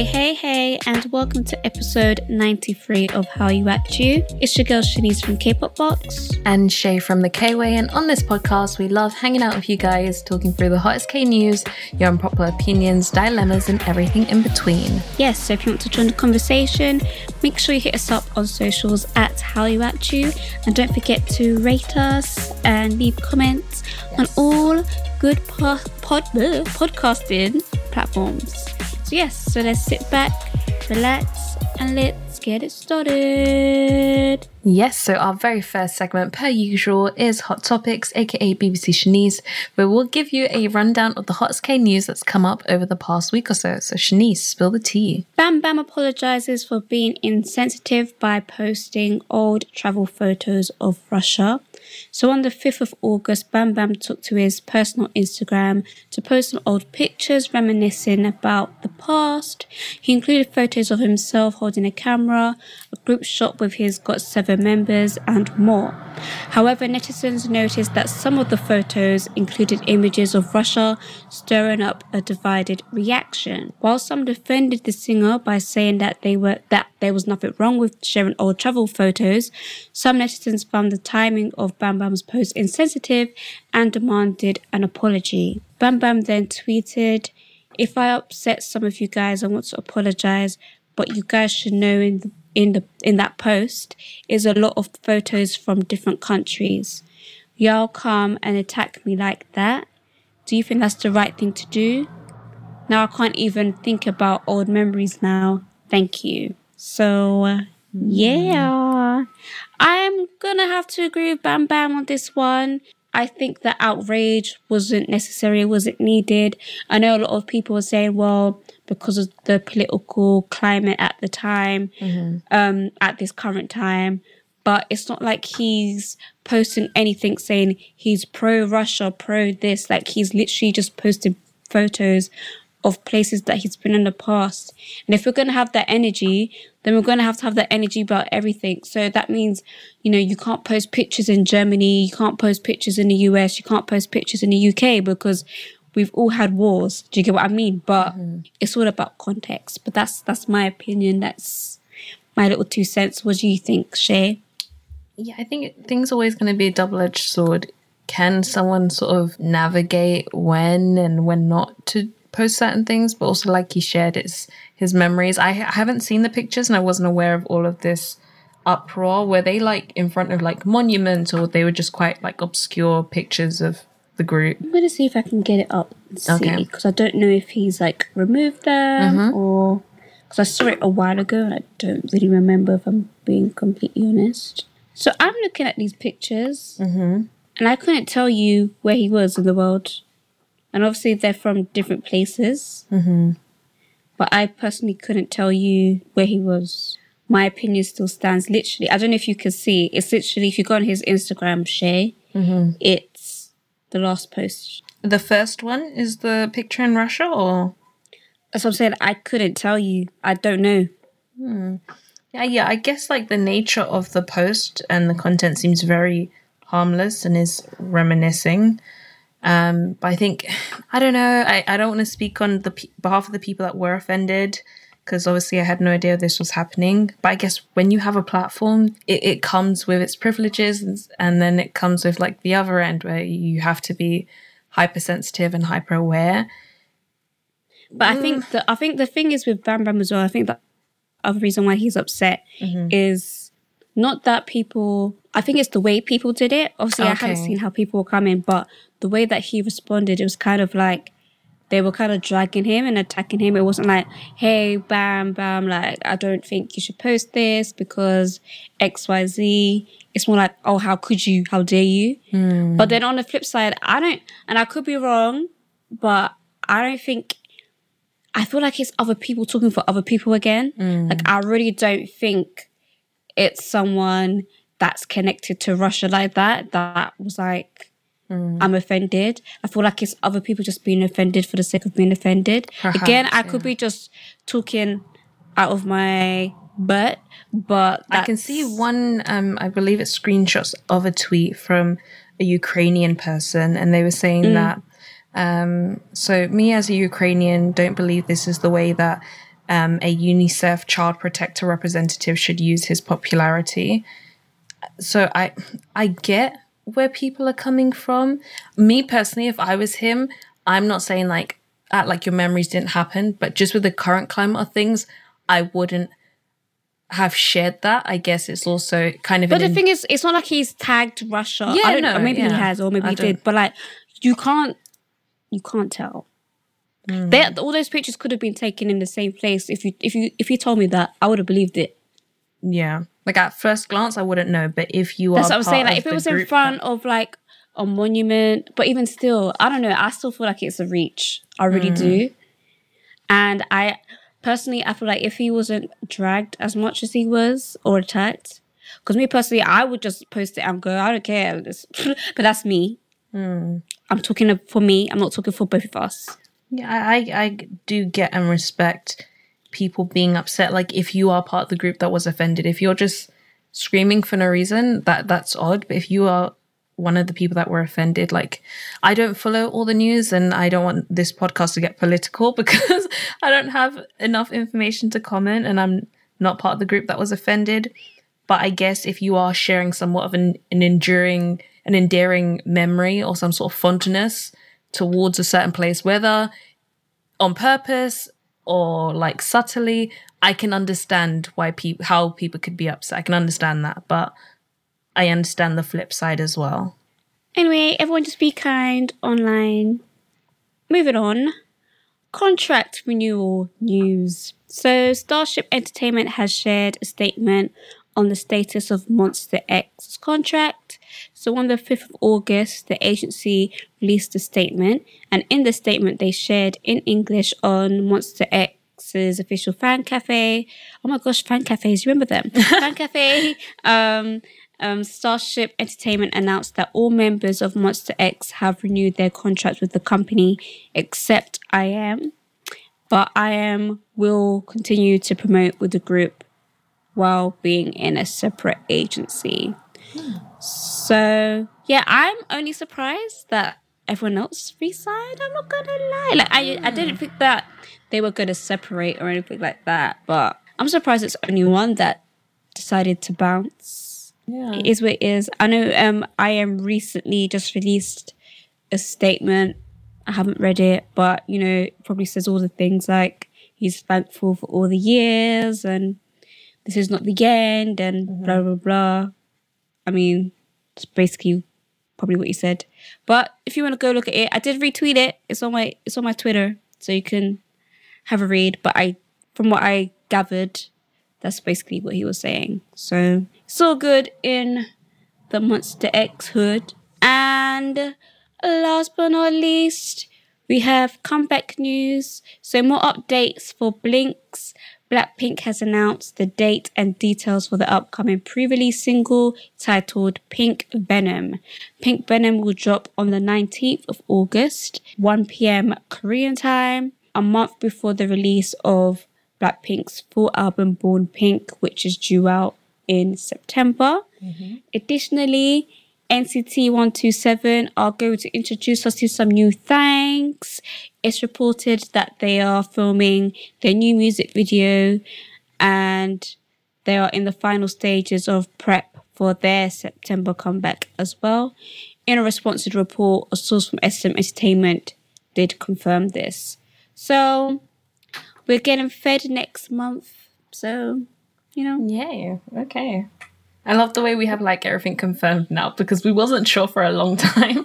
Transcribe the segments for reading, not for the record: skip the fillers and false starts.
Hey, and welcome to episode 93 of How You At You. It's your girl Shanice from K-Pop Box. And Shay from the K-Way, and on this podcast we love hanging out with you guys, talking through the hottest K news, your unpopular opinions, dilemmas and everything in between. Yes, so if you want to join the conversation, make sure you hit us up on socials at How You At You, and don't forget to rate us and leave comments on all good podcasting platforms. So yes, so let's sit back, relax, and let's get it started. Yes, so our very first segment, per usual, is Hot Topics, aka BBC Shanice, where we'll give you a rundown of the hottest K news that's come up over the past week or so. So Shanice, spill the tea. Bam Bam apologizes for being insensitive by posting old travel photos of Russia. So on the 5th of August, Bam Bam took to his personal Instagram to post some old pictures reminiscing about the past. He included photos of himself holding a camera, a group shot with his GOT7 members, and more. However, netizens noticed that some of the photos included images of Russia, stirring up a divided reaction. While some defended the singer by saying that there was nothing wrong with sharing old travel photos, some netizens found the timing of Bam Bam's post insensitive and demanded an apology. Bam Bam then tweeted, "If I upset some of you guys, I want to apologize, but you guys should know in that post is a lot of photos from different countries. Y'all come and attack me like that. Do you think that's the right thing to do? Now I can't even think about old memories now. Thank you." So, yeah. I'm gonna have to agree with Bam Bam on this one. I think the outrage wasn't necessary, wasn't needed. I know a lot of people were saying, well, because of the political climate at the time, at this current time, but it's not like he's posting anything saying he's pro-Russia, pro-this. Like, he's literally just posted photos of places that he's been in the past. And if we're going to have that energy, then we're going to have that energy about everything. So that means, you can't post pictures in Germany, you can't post pictures in the US, you can't post pictures in the UK because we've all had wars. Do you get what I mean? But it's all about context. But that's my opinion. That's my little 2 cents. What do you think, Shay? Yeah, I think things are always going to be a double-edged sword. Can someone sort of navigate when and when not to post certain things? But also, like he shared, it's his memories. I haven't seen the pictures and I wasn't aware of all of this uproar. Were they like in front of like monuments, or they were just quite like obscure pictures of the group? I'm going to see if I can get it up and see, because I don't know if he's like removed them or... Because I saw it a while ago and I don't really remember, if I'm being completely honest. So I'm looking at these pictures and I couldn't tell you where he was in the world. And obviously they're from different places. But I personally couldn't tell you where he was. My opinion still stands. Literally, I don't know if you can see. It's literally, if you go on his Instagram, Shay, it's the last post. The first one is the picture in Russia, or? That's what I'm saying. I couldn't tell you. I don't know. Yeah, I guess like the nature of the post and the content seems very harmless and is reminiscing. But I think, I don't know, I don't want to speak on the behalf of the people that were offended, because obviously I had no idea this was happening. But I guess when you have a platform, it comes with its privileges, and then it comes with like the other end where you have to be hypersensitive and hyper aware. But I think the thing is with Bam Bam as well, I think the other reason why he's upset is not that people... I think it's the way people did it. Obviously, I haven't seen how people were coming, but the way that he responded, it was kind of like they were kind of dragging him and attacking him. It wasn't like, hey, Bam Bam, like, I don't think you should post this because XYZ. It's more like, oh, how could you? How dare you? But then on the flip side, I could be wrong, but I don't think... I feel like it's other people talking for other people again. Like, I really don't think it's someone that's connected to Russia like that was like, I'm offended. I feel like it's other people just being offended for the sake of being offended. Perhaps, again, I could be just talking out of my butt, but I can see one, I believe it's screenshots of a tweet from a Ukrainian person, and they were saying that, so me as a Ukrainian don't believe this is the way that a UNICEF child protector representative should use his popularity. So I get where people are coming from. Me personally, if I was him, I'm not saying like act like your memories didn't happen, but just with the current climate of things, I wouldn't have shared that. I guess it's also kind of. But the thing is, it's not like he's tagged Russia. Yeah, I don't know. Maybe he has, or maybe he did. But like, you can't tell. All those pictures could have been taken in the same place. If you told me that, I would have believed it. Yeah, like at first glance, I wouldn't know. But if you that's what I'm saying. Like, if it was in front of like a monument, but even still, I don't know. I still feel like it's a reach. I really do. And I personally, I feel like if he wasn't dragged as much as he was or attacked, because me personally, I would just post it and go, I don't care. But that's me. I'm talking for me. I'm not talking for both of us. Yeah, I do get and respect people being upset. Like if you are part of the group that was offended, if you're just screaming for no reason, that's odd. But if you are one of the people that were offended, like I don't follow all the news and I don't want this podcast to get political because I don't have enough information to comment and I'm not part of the group that was offended. But I guess if you are sharing somewhat of an endearing memory or some sort of fondness towards a certain place, whether on purpose or like subtly, I can understand how people could be upset. I can understand that, but I understand the flip side as well. Anyway, everyone just be kind online. Moving on. Contract renewal news. So Starship Entertainment has shared a statement on the status of Monster X's contract. So on the 5th of August, the agency released a statement. And in the statement, they shared in English on Monster X's official fan cafe. Oh my gosh, fan cafes, remember them? Fan cafe. Starship Entertainment announced that all members of Monster X have renewed their contracts with the company except I.M. But I.M. will continue to promote with the group while being in a separate agency. So, yeah, I'm only surprised that everyone else re-signed. I'm not gonna lie. Like, I didn't think that they were gonna separate or anything like that, but I'm surprised it's only one that decided to bounce. Yeah. It is what it is. I know I.M. recently just released a statement. I haven't read it, but, you know, it probably says all the things like he's thankful for all the years and this is not the end and blah, blah, blah. I mean, it's basically probably what he said. But if you want to go look at it, I did retweet it. It's on my Twitter, so you can have a read. But from what I gathered, that's basically what he was saying. So it's all good in the Monster X hood. And last but not least, we have comeback news. So more updates for Blinks. Blackpink has announced the date and details for the upcoming pre-release single titled Pink Venom. Pink Venom will drop on the 19th of August, 1 p.m. Korean time, a month before the release of Blackpink's full album Born Pink, which is due out in September. Additionally, NCT 127 are going to introduce us to some new things. It's reported that they are filming their new music video and they are in the final stages of prep for their September comeback as well. In a response to the report, a source from SM Entertainment did confirm this. So we're getting fed next month. So, you know. Yay. Okay. I love the way we have like everything confirmed now because we wasn't sure for a long time.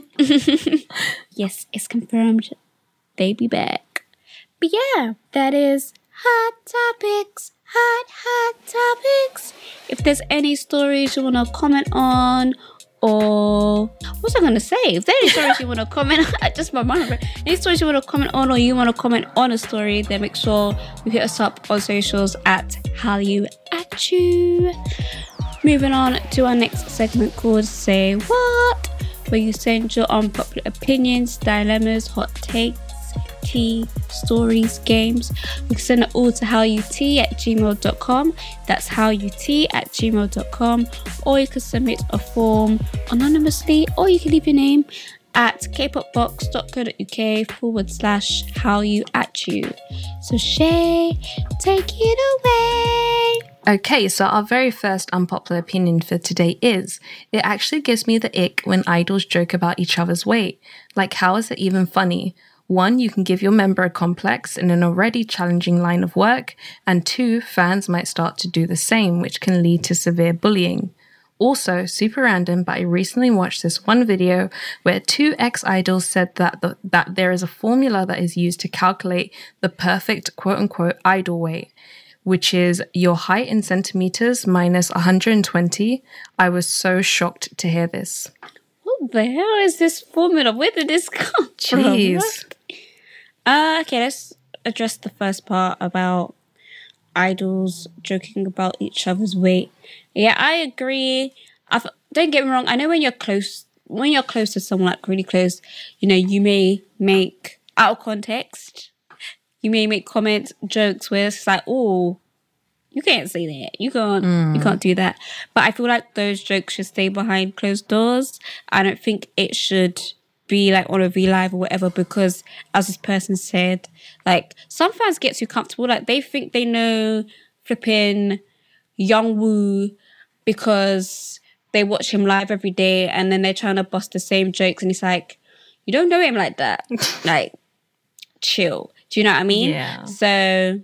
Yes, it's confirmed. They be back. But yeah, that is Hot Topics. Hot Topics. If there's any stories you want to comment on or... What's I going to say? If there are any stories you want to comment on... Just my mind. Any stories you want to comment on or you want to comment on a story, then make sure you hit us up on socials at Hallyu at You. Moving on to our next segment called Say What, where you send your unpopular opinions, dilemmas, hot takes, tea, stories, games. You can send it all to howut@gmail.com. That's howut@gmail.com. Or you can submit a form anonymously, or you can leave your name at kpopbox.co.uk/howyouatyou. So Shay, take it away. Okay, so our very first unpopular opinion for today is, it actually gives me the ick when idols joke about each other's weight. Like, how is it even funny? 1, you can give your member a complex in an already challenging line of work, and 2, fans might start to do the same, which can lead to severe bullying. Also, super random, but I recently watched this one video where 2 ex-idols said that there is a formula that is used to calculate the perfect quote-unquote idol weight, which is your height in centimeters minus 120. I was so shocked to hear this. What the hell is this formula? Where did this come from? Jeez. Okay, let's address the first part about idols joking about each other's weight. Yeah, I agree. Don't get me wrong. I know when you're close to someone, like really close, you may make, out of context, you may make comments, jokes where it's like, oh, you can't say that. You can't do that. But I feel like those jokes should stay behind closed doors. I don't think it should be like on a V-Live or whatever, because as this person said, like some fans get too comfortable. Like they think they know flipping Youngwoo because they watch him live every day, and then they're trying to bust the same jokes, and it's like, you don't know him like that. Like, chill. Do you know what I mean? Yeah. So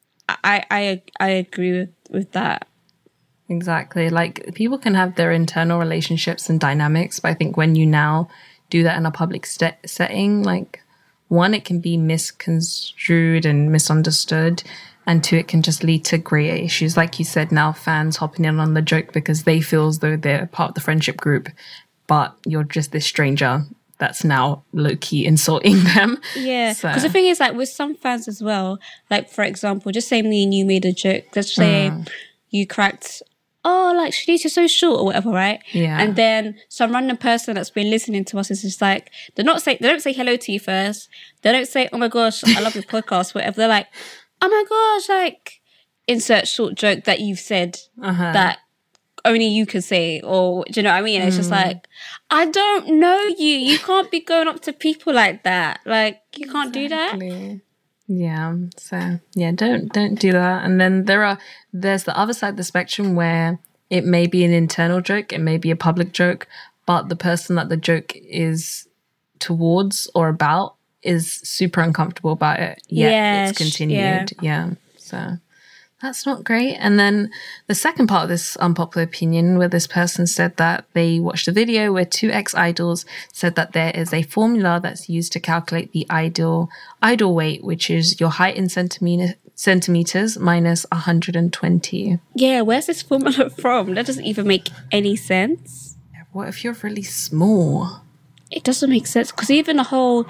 I agree with that. Exactly. Like, people can have their internal relationships and dynamics, but I think when you now do that in a public setting, like, 1, it can be misconstrued and misunderstood, and 2, it can just lead to greater issues. Like you said, now fans hopping in on the joke because they feel as though they're part of the friendship group, but you're just this stranger that's now low-key insulting them. Yeah, because the thing is, like, with some fans as well, like, for example, just say me and you made a joke. Let's say you cracked, oh, like, Shanice, you're so short or whatever, right? Yeah. And then some random person that's been listening to us is just like, they don't say hello to you first. They don't say, oh my gosh, I love your podcast, whatever. They're like, oh my gosh, like, insert short joke that you've said that only you can say, or do you know what I mean? It's just like, I don't know you. You can't be going up to people like that. Like, you can't do that. Yeah. So yeah, don't do that. And then there's the other side of the spectrum where it may be an internal joke, it may be a public joke, but the person that the joke is towards or about is super uncomfortable about it. Yet it's continued. Yeah. So that's not great. And then the second part of this unpopular opinion, where this person said that they watched a video where 2 ex-idols said that there is a formula that's used to calculate the idol weight, which is your height in centimeters minus 120. Yeah, where's this formula from? That doesn't even make any sense. What if you're really small? It doesn't make sense, because even the whole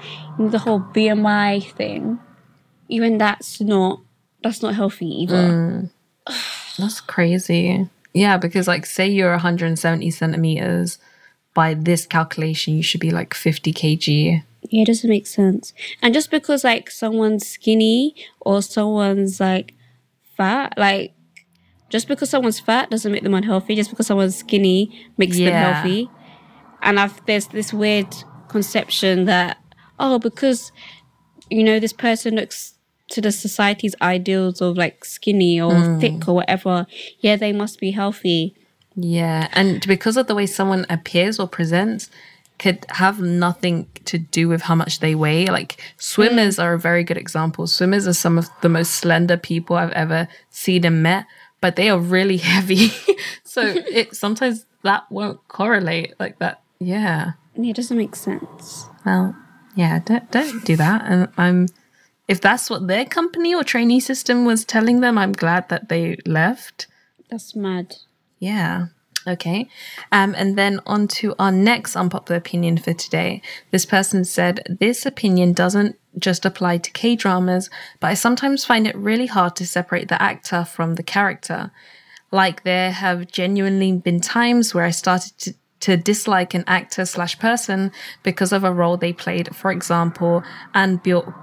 BMI thing, even that's not healthy either. That's crazy. Yeah, because like, say you're 170 centimeters, by this calculation you should be like 50 kg. Yeah, it doesn't make sense. And just because like someone's skinny or someone's like fat, like just because someone's fat doesn't make them unhealthy. Just because someone's skinny makes them healthy. And there's this weird conception that, oh, because this person looks to the society's ideals of like skinny or thick or whatever, yeah, they must be healthy. Yeah, and because of the way someone appears or presents could have nothing to do with how much they weigh. Like, swimmers are a very good example. Swimmers are some of the most slender people I've ever seen and met, but they are really heavy. So sometimes that won't correlate like that. Yeah. Yeah, it doesn't make sense. Well, yeah, don't do that. And if that's what their company or trainee system was telling them, I'm glad that they left. That's mad. Yeah. Okay. And then on to our next unpopular opinion for today. This person said, this opinion doesn't just apply to K-dramas, but I sometimes find it really hard to separate the actor from the character. Like, there have genuinely been times where I started to dislike an actor/person because of a role they played. For example, An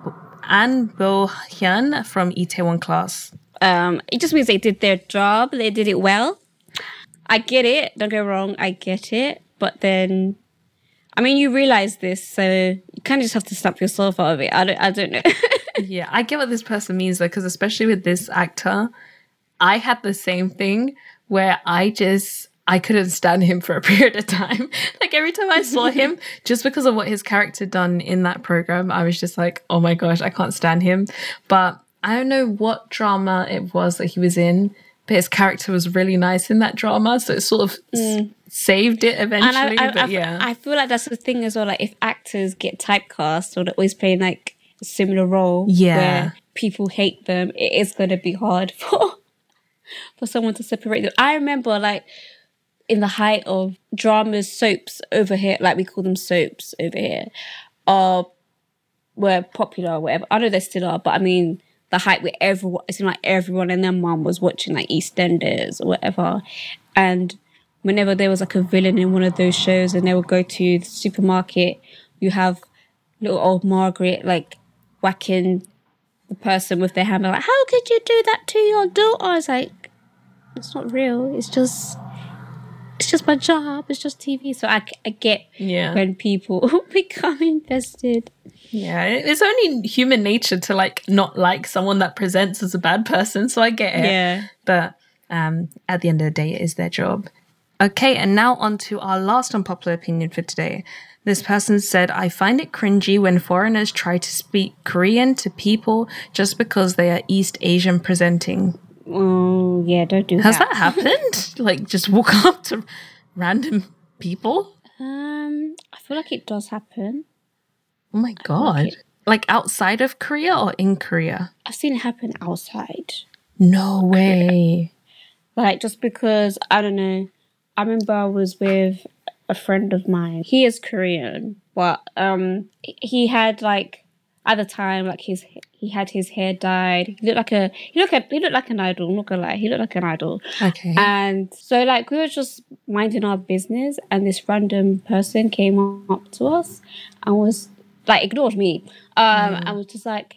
Bo-hyun from Itaewon Class. It just means they did their job. They did it well. I get it. Don't get me wrong. I get it. But then I mean, you realize this, so you kind of just have to snap yourself out of it. I don't know. Yeah, I get what this person means though, because especially with this actor, I had the same thing where I couldn't stand him for a period of time. Like every time I saw him, just because of what his character done in that program, I was just like, oh my gosh, I can't stand him. But I don't know what drama it was that he was in, but his character was really nice in that drama, so it sort of saved it eventually. I feel like that's the thing as well. Like if actors get typecast or they're always playing like a similar role, where people hate them, it is going to be hard for someone to separate them. I remember like in the height of dramas, soaps over here, like we call them soaps over here, were popular or whatever. I know they still are, but I mean the height where everyone, it seemed like everyone and their mum was watching like EastEnders or whatever. And whenever there was like a villain in one of those shows and they would go to the supermarket, you have little old Margaret like whacking the person with their hammer, like, how could you do that to your daughter? I was like, it's not real. It's just my job. It's just TV. So I get when people become invested. Yeah, it's only human nature to like not like someone that presents as a bad person. So I get it. Yeah. But at the end of the day, it is their job. Okay, and now on to our last unpopular opinion for today. This person said, I find it cringy when foreigners try to speak Korean to people just because they are East Asian presenting. Oh, yeah, don't do that. Has that happened? Like, just walk up to random people? I feel like it does happen. Oh my God. Like outside of Korea or in Korea? I've seen it happen outside. No way. Like, just because, I don't know, I remember I was with a friend of mine. He is Korean, but he had like, at the time, like he had his hair dyed. He looked like an idol. I'm not gonna lie, he looked like an idol. Okay. And so like we were just minding our business, and this random person came up to us and was like ignored me. And was just like,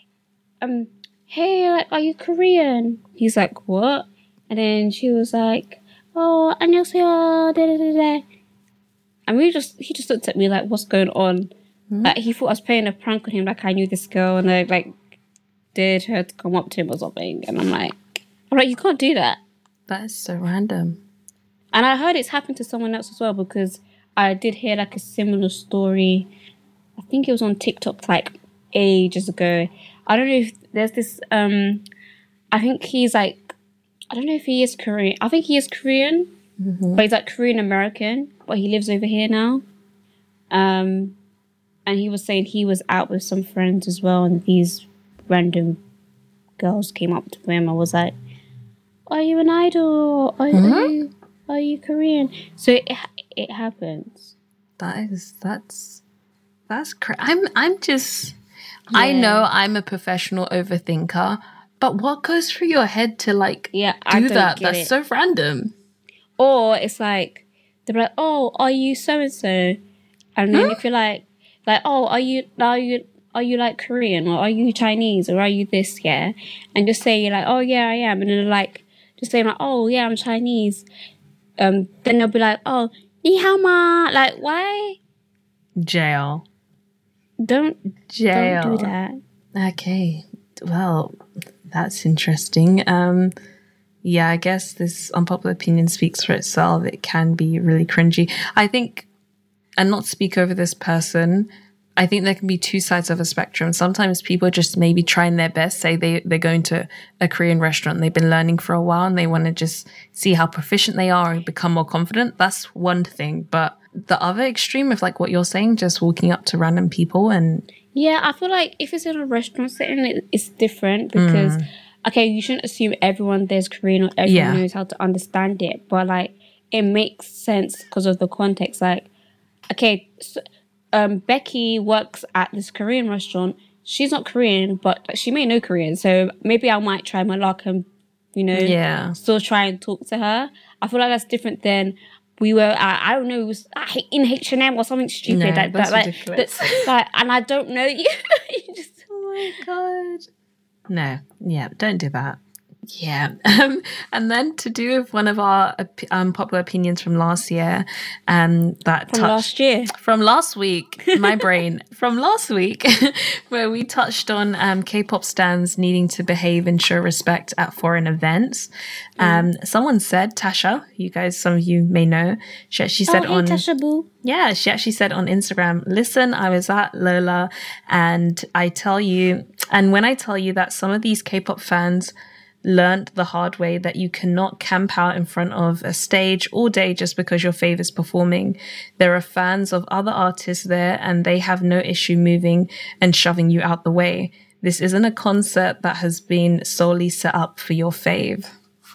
hey, like, are you Korean? He's like, what? And then she was like, oh, 안녕하세요, da da da da. And he just looked at me like, what's going on? Like he thought I was playing a prank on him, like I knew this girl and I like dared her to come up to him or something. And I'm like, you can't do that. That is so random. And I heard it's happened to someone else as well, because I did hear like a similar story. I think it was on TikTok like ages ago. I don't know if there's this I think he's like, I don't know if he is Korean. I think he is Korean, but he's like Korean American, but he lives over here now. And he was saying he was out with some friends as well, and these random girls came up to him and was like, are you an idol? Are you Korean? So it happens. That's I'm just, I know I'm a professional overthinker, but what goes through your head to like do that? That's so random. Or it's like, they're like, oh, are you so-and-so? And then if you're like, oh, are you like Korean, or are you Chinese, or are you this, yeah? And just say you're like, oh yeah, I am. And then like, just say like, oh yeah, I'm Chinese. Then they'll be like, oh, ni hao ma. Like, why? Jail. Don't do that. Okay. Well, that's interesting. Yeah, I guess this unpopular opinion speaks for itself. It can be really cringy. I think, and not to speak over this person, I think there can be two sides of a spectrum. Sometimes people just maybe trying their best, say they're going to a Korean restaurant, they've been learning for a while and they want to just see how proficient they are and become more confident. That's one thing. But the other extreme of like what you're saying, just walking up to random people and... Yeah, I feel like if it's in a restaurant setting, it's different because, okay, you shouldn't assume everyone there's Korean or everyone knows how to understand it. But like, it makes sense because of the context. Like, okay, so, Becky works at this Korean restaurant. She's not Korean, but she may know Korean. So maybe I might try my luck and, still try and talk to her. I feel like that's different than we were at, I don't know, it was in H&M or something stupid. No, that's ridiculous. And I don't know you. Oh my God. No, yeah, don't do that. Yeah. And then to do with one of our popular opinions from last year, that From last year. from last week, my brain, from last week, where we touched on K-pop stans needing to behave and show respect at foreign events. Someone said, Tasha, some of you may know, she actually said hey, Tasha Boo. Yeah, she actually said on Instagram, listen, I was at Lola and when I tell you that some of these K-pop fans learned the hard way that you cannot camp out in front of a stage all day just because your fave is performing. There are fans of other artists there and they have no issue moving and shoving you out the way. This isn't a concert that has been solely set up for your fave.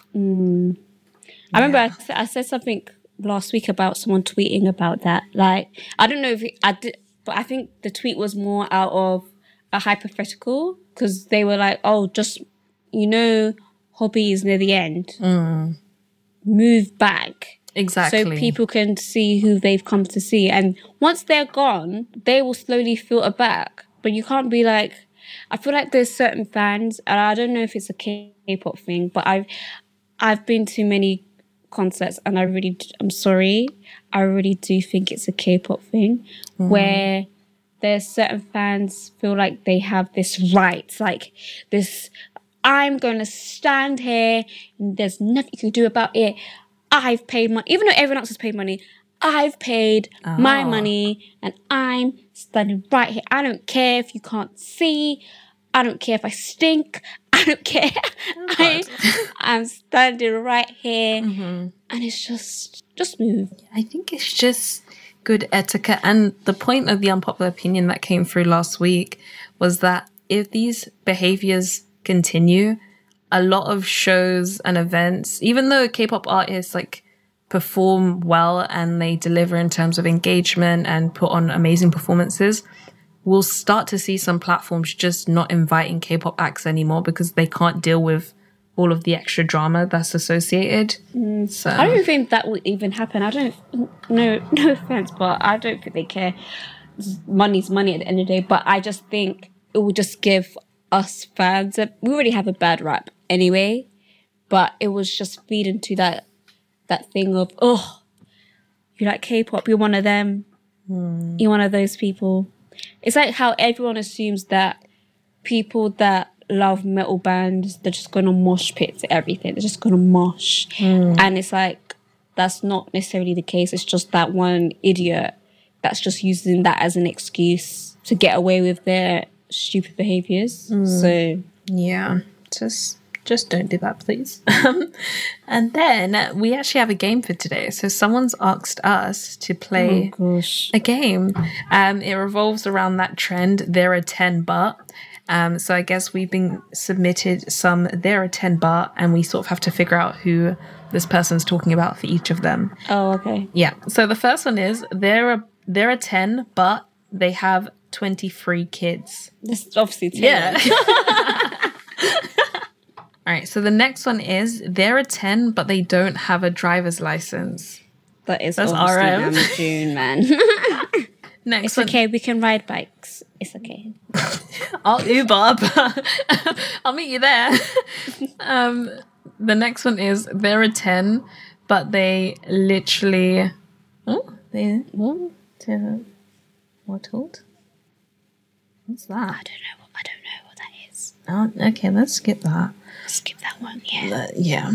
I remember I said something last week about someone tweeting about that. Like, I don't know if I did, but I think the tweet was more out of a hypothetical because they were like, oh, just, hobby is near the end. Move back. Exactly. So people can see who they've come to see. And once they're gone, they will slowly filter back. But you can't be like, I feel like there's certain fans, and I don't know if it's a K-pop thing, but I've been to many concerts and I'm sorry, I really do think it's a K-pop thing where there's certain fans feel like they have this right, like this, I'm going to stand here and there's nothing you can do about it. I've paid money, even though everyone else has paid money, I've paid my money and I'm standing right here. I don't care if you can't see. I don't care if I stink. I don't care. I'm standing right here. And it's just move. I think it's just good etiquette. And the point of the unpopular opinion that came through last week was that if these behaviors continue, a lot of shows and events, even though K-pop artists perform well and they deliver in terms of engagement and put on amazing performances, we'll start to see some platforms just not inviting K-pop acts anymore because they can't deal with all of the extra drama that's associated. So I don't think that will even happen. I don't, no offense, but I don't think they care. Money's money at the end of the day, but I just think it will just give us fans, we already have a bad rap anyway, but it was just feed into that thing of, oh, you like K-pop, you're one of them, you're one of those people. It's like how everyone assumes that people that love metal bands, they're just going to mosh pit to everything. They're just going to mosh. And it's like, that's not necessarily the case. It's just that one idiot that's just using that as an excuse to get away with their stupid behaviors. So yeah, just don't do that, please. And then we actually have a game for today. So someone's asked us to play a game. It revolves around that trend, there are 10 but. So I guess we've been submitted some there are 10 but, and we sort of have to figure out who this person's talking about for each of them. Oh, okay. Yeah. So the first one is there are 10 but they have 23 kids. This is obviously 10. Yeah. All right, so the next one is there are 10, but they don't have a driver's license. That's obviously RM. June, man. Next it's one. okay, we can ride bikes. It's okay. I'll Uber, but I'll meet you there. The next one is there are 10, but they literally... Oh, they... What? What old? What's that? I don't know what that is. Oh, okay, let's skip that. Skip that one, yeah. Yeah.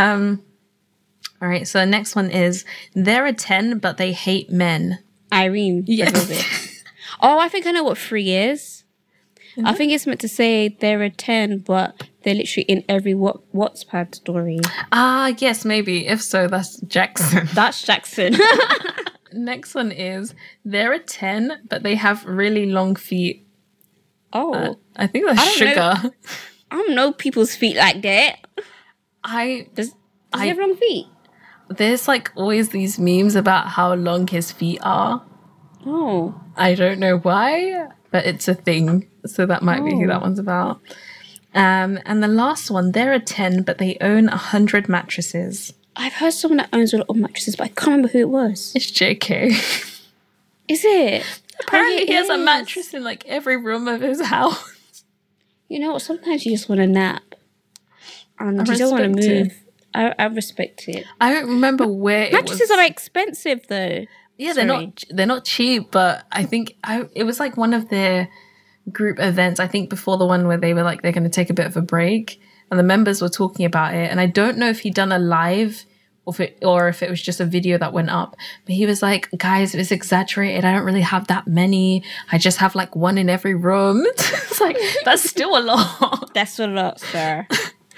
All right, so the next one is there are 10, but they hate men. Irene. Yes. Oh, I think I know what 3 is. I think it's meant to say there are 10, but they're literally in every WhatsApp story. Ah, yes, maybe. If so, that's Jackson. That's Jackson. Next one is there are 10, but they have really long feet. Oh. I think that's Sugar. I don't know people's feet like that. Does he have long feet? There's always these memes about how long his feet are. Oh. I don't know why, but it's a thing. So that might be who that one's about. And the last one, there are 10, but they own 100 mattresses. I've heard someone that owns a lot of mattresses, but I can't remember who it was. It's JK. Is it? Apparently he has a mattress in every room of his house. You know what? Sometimes you just want a nap. and you don't want to move. I respect it. I don't remember where mattresses are expensive though. Yeah, they're not cheap, but I think it was like one of their group events, I think before the one where they were like they're going to take a bit of a break, and the members were talking about it, and I don't know if he'd done a live or if it was just a video that went up, but he was like, guys, it's exaggerated, I don't really have that many, I just have like one in every room. It's like, that's still a lot. That's a lot, sir.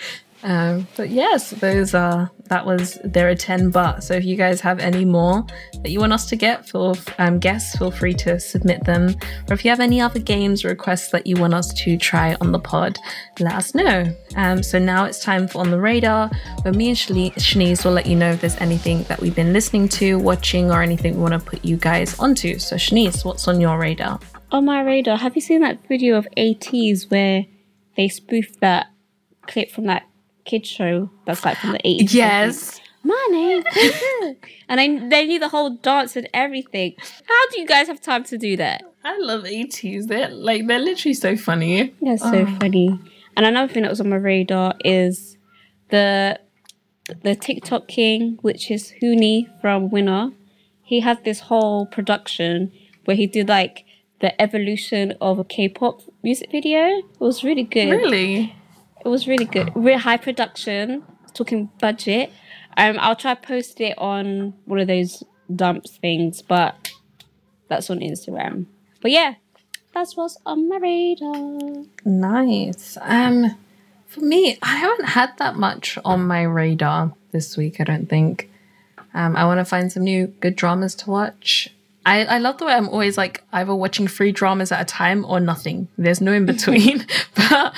But yes, that was their 10 but. So if you guys have any more that you want us to get for guests, feel free to submit them. Or if you have any other games requests that you want us to try on the pod, let us know. So now it's time for On the Radar, where me and Shanice will let you know if there's anything that we've been listening to, watching, or anything we want to put you guys onto. So Shanice, what's on your radar? On my radar, have you seen that video of ATEEZ where they spoofed that clip from that kids show that's like from the 80s? Yes. My name. And they knew the whole dance and everything. How do you guys have time to do that? I love ATEEZ. They're literally so funny. They're so funny. And another thing that was on my radar is the TikTok king, which is Huni from Winner. He had this whole production where he did like the evolution of a K-pop music video. It was really good. Really? It was really good. Real high production, talking budget. I'll try to post it on one of those dumps things, but that's on Instagram. But yeah, that's what's on my radar. Nice. For me, I haven't had that much on my radar this week, I don't think. I want to find some new good dramas to watch. I love the way I'm always like either watching 3 dramas at a time or nothing. There's no in between. But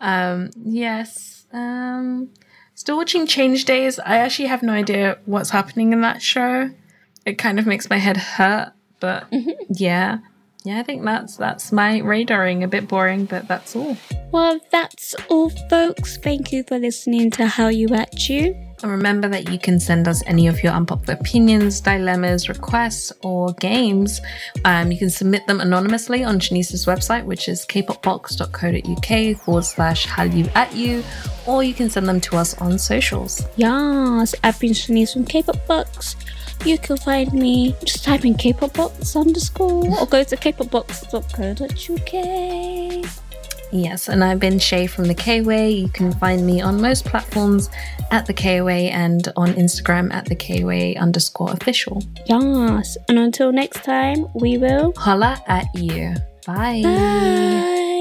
yes. Still watching Change Days. I actually have no idea what's happening in that show. It kind of makes my head hurt. But yeah. Yeah, I think that's my radaring. A bit boring, but that's all. Well, that's all, folks. Thank you for listening to How You At You. And remember that you can send us any of your unpopular opinions, dilemmas, requests, or games. You can submit them anonymously on Shanice's website, which is kpopbox.co.uk/howyouatu, or you can send them to us on socials. Yes, I've been Shanice from K-Pop Box. You can find me, just type in kpopbox_ or go to kpopbox.co.uk. Yes, and I've been Shay from The K-Way. You can find me on most platforms at The K-Way and on Instagram at The K-Way_official. Yes, and until next time, we will holla at you. Bye. Bye.